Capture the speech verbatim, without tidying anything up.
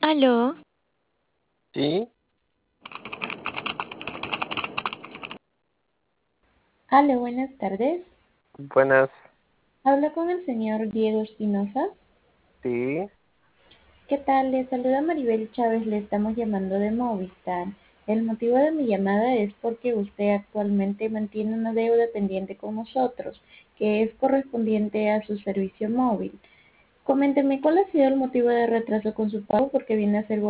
Aló, Sí, Hola, buenas tardes. buenas, Hablo con el señor Diego Espinosa. sí, ¿Qué tal? Le saluda Maribel Chávez, le estamos llamando de Movistar. El motivo de mi llamada es porque usted actualmente mantiene una deuda pendiente con nosotros, que es correspondiente a su servicio móvil. Coménteme cuál ha sido el motivo de retraso con su pago, porque viene a ser